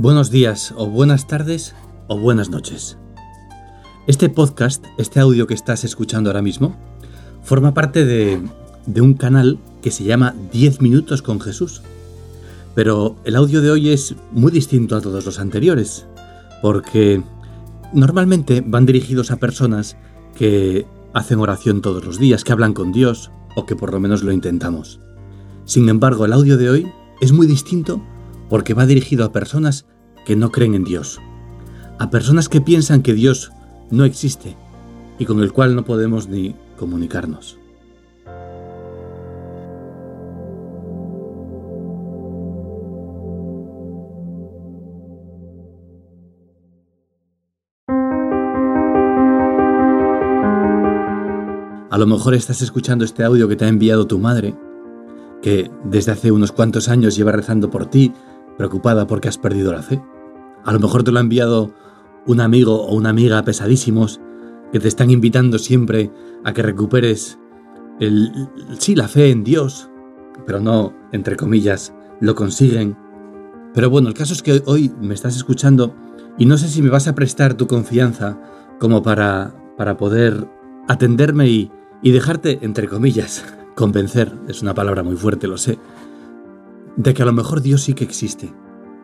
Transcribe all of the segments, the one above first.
Buenos días o buenas tardes o buenas noches. Este podcast, este audio que estás escuchando ahora mismo, forma parte de un canal que se llama 10 minutos con Jesús. Pero el audio de hoy es muy distinto a todos los anteriores, porque normalmente van dirigidos a personas que hacen oración todos los días, que hablan con Dios o que por lo menos lo intentamos. Sin embargo, el audio de hoy es muy distinto porque va dirigido a personas que no creen en Dios, a personas que piensan que Dios no existe y con el cual no podemos ni comunicarnos. A lo mejor estás escuchando este audio que te ha enviado tu madre, que desde hace unos cuantos años lleva rezando por ti, preocupada porque has perdido la fe. A lo mejor te lo ha enviado un amigo o una amiga pesadísimos que te están invitando siempre a que recuperes la fe en Dios, pero no, entre comillas, lo consiguen. Pero bueno, el caso es que hoy me estás escuchando y no sé si me vas a prestar tu confianza como para poder atenderme y dejarte, entre comillas, convencer, es una palabra muy fuerte, lo sé, de que a lo mejor Dios sí que existe.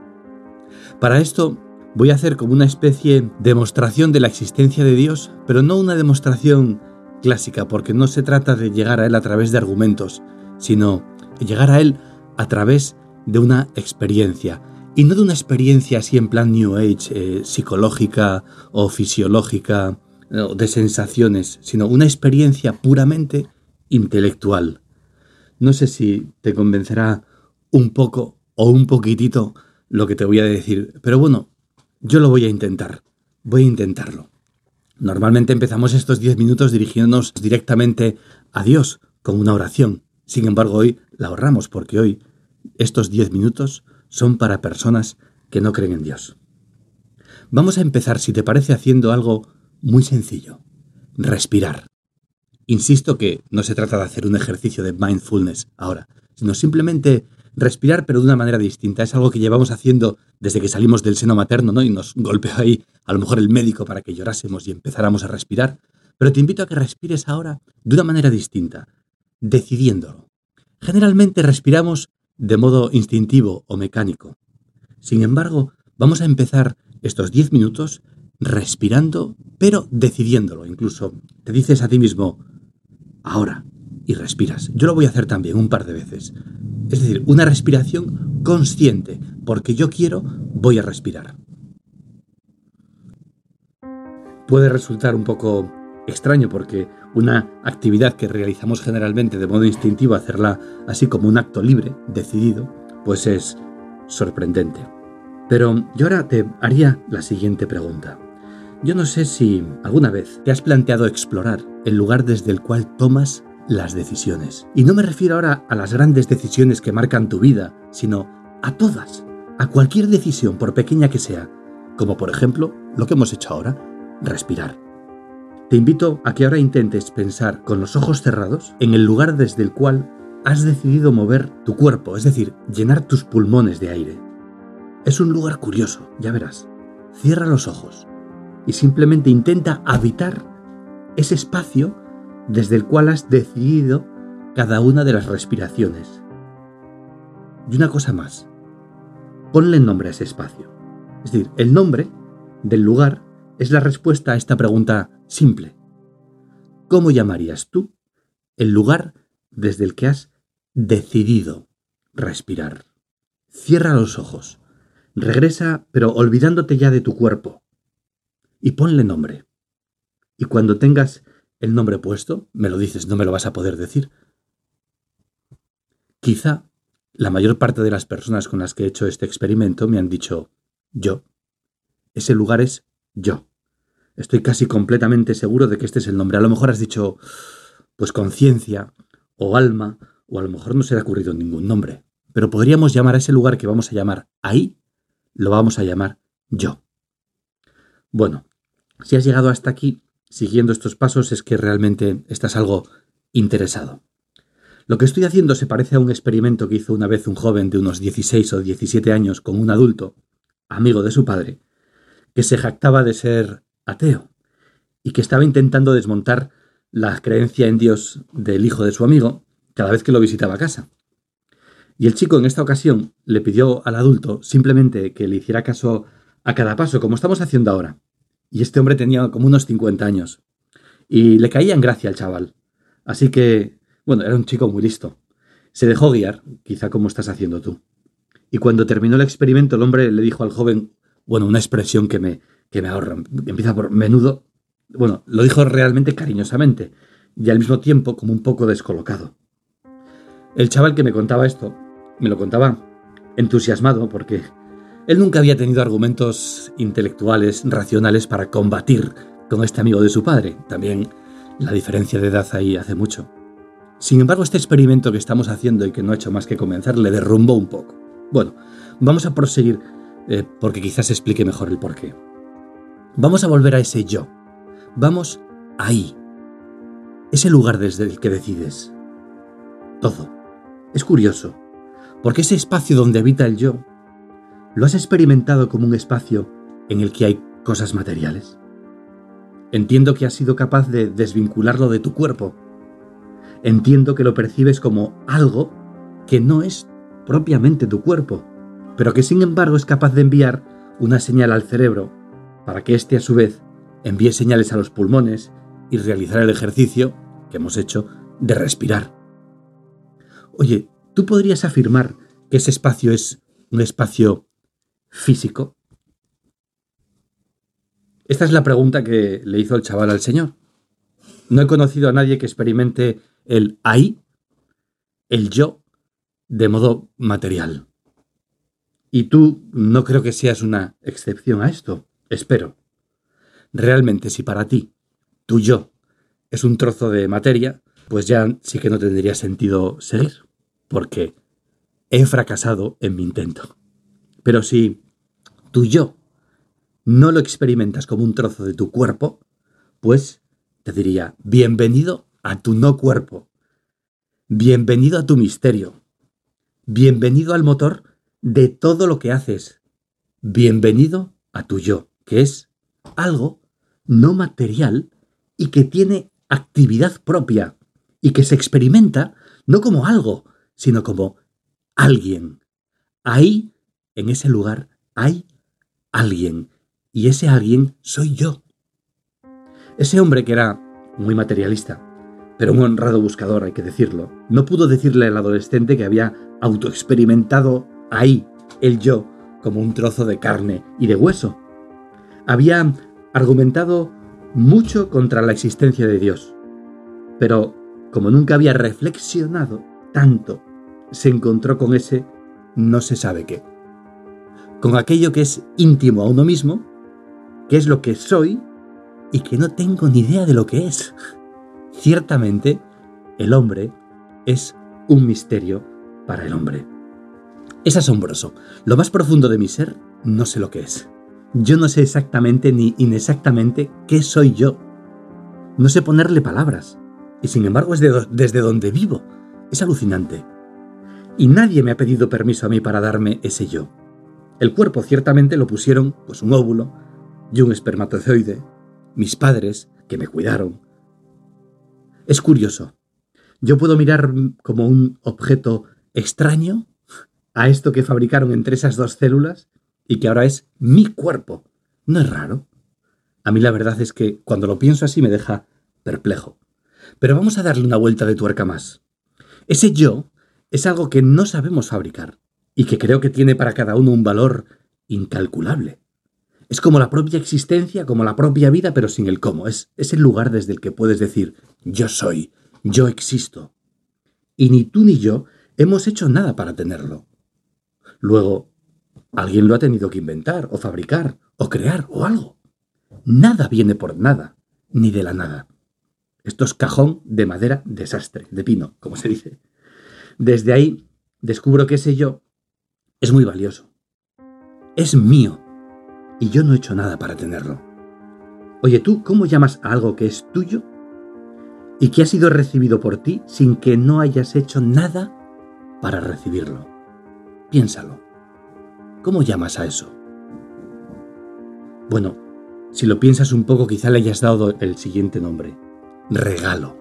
Para esto voy a hacer como una especie de demostración de la existencia de Dios, pero no una demostración clásica, porque no se trata de llegar a Él a través de argumentos, sino llegar a Él a través de una experiencia. Y no de una experiencia así en plan New Age, psicológica o fisiológica, de sensaciones, sino una experiencia puramente intelectual. No sé si te convencerá un poco o un poquitito lo que te voy a decir, pero bueno, yo lo voy a intentarlo. Normalmente empezamos estos 10 minutos dirigiéndonos directamente a Dios con una oración. Sin embargo, hoy la ahorramos porque hoy estos 10 minutos son para personas que no creen en Dios. Vamos a empezar, si te parece, haciendo algo muy sencillo: respirar. Insisto que no se trata de hacer un ejercicio de mindfulness ahora, sino simplemente respirar, pero de una manera distinta. Es algo que llevamos haciendo desde que salimos del seno materno, ¿no? Y nos golpeó ahí a lo mejor el médico para que llorásemos y empezáramos a respirar. Pero te invito a que respires ahora de una manera distinta, decidiéndolo. Generalmente respiramos de modo instintivo o mecánico. Sin embargo, vamos a empezar estos 10 minutos respirando, pero decidiéndolo. Incluso te dices a ti mismo, ahora, y respiras. Yo lo voy a hacer también un par de veces. Es decir, una respiración consciente, porque yo quiero, voy a respirar. Puede resultar un poco extraño porque una actividad que realizamos generalmente de modo instintivo, hacerla así como un acto libre, decidido, pues es sorprendente. Pero yo ahora te haría la siguiente pregunta. Yo no sé si alguna vez te has planteado explorar el lugar desde el cual tomas las decisiones. Y no me refiero ahora a las grandes decisiones que marcan tu vida, sino a todas, a cualquier decisión, por pequeña que sea, como por ejemplo lo que hemos hecho ahora, respirar. Te invito a que ahora intentes pensar con los ojos cerrados en el lugar desde el cual has decidido mover tu cuerpo, es decir, llenar tus pulmones de aire. Es un lugar curioso, ya verás. Cierra los ojos y simplemente intenta habitar ese espacio desde el cual has decidido cada una de las respiraciones. Y una cosa más, ponle nombre a ese espacio. Es decir, el nombre del lugar es la respuesta a esta pregunta simple. ¿Cómo llamarías tú el lugar desde el que has decidido respirar? Cierra los ojos, regresa, pero olvidándote ya de tu cuerpo, y ponle nombre. Y cuando tengas el nombre puesto, me lo dices, no me lo vas a poder decir. Quizá la mayor parte de las personas con las que he hecho este experimento me han dicho yo. Ese lugar es yo. Estoy casi completamente seguro de que este es el nombre. A lo mejor has dicho, pues conciencia o alma, o a lo mejor no se te ha ocurrido ningún nombre. Pero podríamos llamar a ese lugar que vamos a llamar ahí, lo vamos a llamar yo. Bueno, si has llegado hasta aquí, siguiendo estos pasos, es que realmente estás algo interesado. Lo que estoy haciendo se parece a un experimento que hizo una vez un joven de unos 16 o 17 años con un adulto amigo de su padre, que se jactaba de ser ateo y que estaba intentando desmontar la creencia en Dios del hijo de su amigo cada vez que lo visitaba a casa. Y el chico en esta ocasión le pidió al adulto simplemente que le hiciera caso a cada paso, como estamos haciendo ahora. Y este hombre tenía como unos 50 años. Y le caía en gracia al chaval. Así que, bueno, era un chico muy listo. Se dejó guiar, quizá como estás haciendo tú. Y cuando terminó el experimento, el hombre le dijo al joven, bueno, una expresión que me ahorra, empieza por menudo. Bueno, lo dijo realmente cariñosamente y al mismo tiempo como un poco descolocado. El chaval que me contaba esto, me lo contaba entusiasmado porque él nunca había tenido argumentos intelectuales, racionales para combatir con este amigo de su padre. También la diferencia de edad ahí hace mucho. Sin embargo, este experimento que estamos haciendo y que no ha hecho más que comenzar le derrumbó un poco. Bueno, vamos a proseguir porque quizás explique mejor el porqué. Vamos a volver a ese yo. Vamos ahí. Ese lugar desde el que decides. Todo. Es curioso, porque ese espacio donde habita el yo, ¿lo has experimentado como un espacio en el que hay cosas materiales? Entiendo que has sido capaz de desvincularlo de tu cuerpo. Entiendo que lo percibes como algo que no es propiamente tu cuerpo, pero que sin embargo es capaz de enviar una señal al cerebro para que éste a su vez envíe señales a los pulmones y realizar el ejercicio que hemos hecho de respirar. Oye, ¿tú podrías afirmar que ese espacio es un espacio físico? Esta es la pregunta que le hizo el chaval al señor. No he conocido a nadie que experimente el ahí, el yo, de modo material. Y tú no creo que seas una excepción a esto. Espero. Realmente, si para ti, tu yo, es un trozo de materia, pues ya sí que no tendría sentido seguir, porque he fracasado en mi intento. Pero si tu yo no lo experimentas como un trozo de tu cuerpo, pues te diría, bienvenido a tu no cuerpo, bienvenido a tu misterio, bienvenido al motor de todo lo que haces, bienvenido a tu yo, que es algo no material y que tiene actividad propia y que se experimenta no como algo, sino como alguien. Ahí, en ese lugar, hay alguien y ese alguien soy yo. Ese hombre que era muy materialista, pero un honrado buscador, hay que decirlo, no pudo decirle al adolescente que había autoexperimentado ahí el yo como un trozo de carne y de hueso. Había argumentado mucho contra la existencia de Dios, pero como nunca había reflexionado tanto, se encontró con ese no se sabe qué, con aquello que es íntimo a uno mismo, que es lo que soy y que no tengo ni idea de lo que es. Ciertamente, el hombre es un misterio para el hombre. Es asombroso. Lo más profundo de mi ser no sé lo que es. Yo no sé exactamente ni inexactamente qué soy yo. No sé ponerle palabras. Y sin embargo es desde donde vivo. Es alucinante. Y nadie me ha pedido permiso a mí para darme ese yo. El cuerpo ciertamente lo pusieron, pues un óvulo y un espermatozoide. Mis padres, que me cuidaron. Es curioso. Yo puedo mirar como un objeto extraño a esto que fabricaron entre esas dos células y que ahora es mi cuerpo. ¿No es raro? A mí la verdad es que cuando lo pienso así me deja perplejo. Pero vamos a darle una vuelta de tuerca más. Ese yo es algo que no sabemos fabricar y que creo que tiene para cada uno un valor incalculable. Es como la propia existencia, como la propia vida, pero sin el cómo. Es el lugar desde el que puedes decir, yo soy, yo existo. Y ni tú ni yo hemos hecho nada para tenerlo. Luego, alguien lo ha tenido que inventar, o fabricar, o crear, o algo. Nada viene por nada, ni de la nada. Esto es cajón de madera desastre, de pino, como se dice. Desde ahí descubro que ese yo es muy valioso. Es mío. Y yo no he hecho nada para tenerlo. Oye, ¿tú cómo llamas a algo que es tuyo y que ha sido recibido por ti sin que no hayas hecho nada para recibirlo? Piénsalo. ¿Cómo llamas a eso? Bueno, si lo piensas un poco, quizá le hayas dado el siguiente nombre: regalo.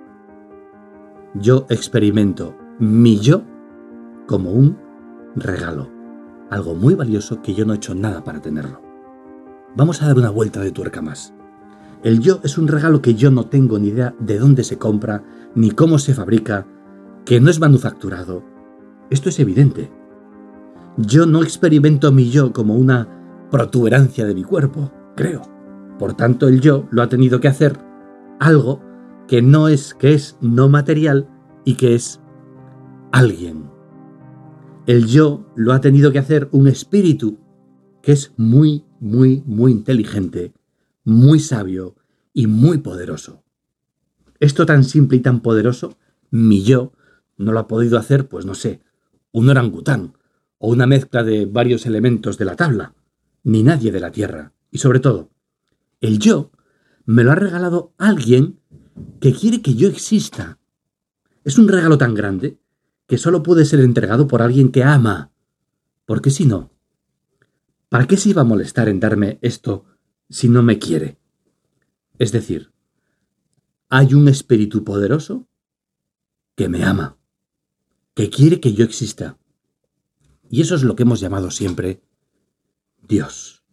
Yo experimento mi yo como un regalo, algo muy valioso que yo no he hecho nada para tenerlo. Vamos a dar una vuelta de tuerca más. El yo es un regalo que yo no tengo ni idea de dónde se compra, ni cómo se fabrica, que no es manufacturado. Esto es evidente. Yo no experimento mi yo como una protuberancia de mi cuerpo, creo. Por tanto, el yo lo ha tenido que hacer algo que es no material y que es alguien. El yo lo ha tenido que hacer un espíritu que es muy, muy, muy inteligente, muy sabio y muy poderoso. Esto tan simple y tan poderoso, mi yo no lo ha podido hacer, pues no sé, un orangután o una mezcla de varios elementos de la tabla, ni nadie de la tierra. Y sobre todo, el yo me lo ha regalado alguien que quiere que yo exista. Es un regalo tan grande que solo puede ser entregado por alguien que ama. Porque si no, ¿para qué se iba a molestar en darme esto si no me quiere? Es decir, hay un espíritu poderoso que me ama, que quiere que yo exista. Y eso es lo que hemos llamado siempre Dios.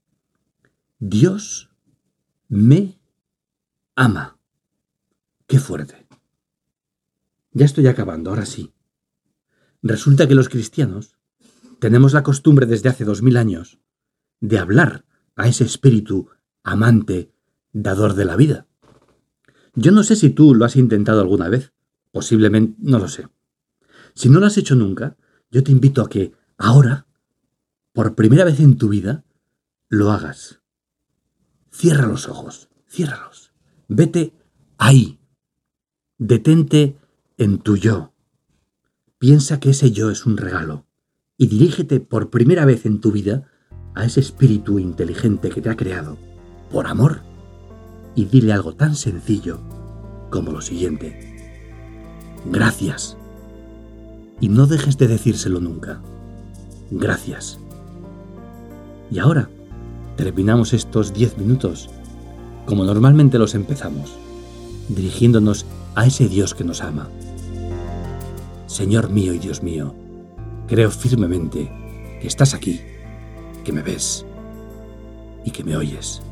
Dios me ama. ¡Qué fuerte! Ya estoy acabando, ahora sí. Resulta que los cristianos tenemos la costumbre desde hace 2000 años de hablar a ese espíritu amante, dador de la vida. Yo no sé si tú lo has intentado alguna vez, posiblemente, no lo sé. Si no lo has hecho nunca, yo te invito a que ahora, por primera vez en tu vida, lo hagas. Cierra los ojos, ciérralos. Vete ahí. Detente en tu yo. Piensa que ese yo es un regalo y dirígete por primera vez en tu vida a ese espíritu inteligente que te ha creado, por amor, y dile algo tan sencillo como lo siguiente: gracias. Y no dejes de decírselo nunca. Gracias. Y ahora terminamos estos 10 minutos como normalmente los empezamos, dirigiéndonos a ese Dios que nos ama. Señor mío y Dios mío, creo firmemente que estás aquí, que me ves y que me oyes.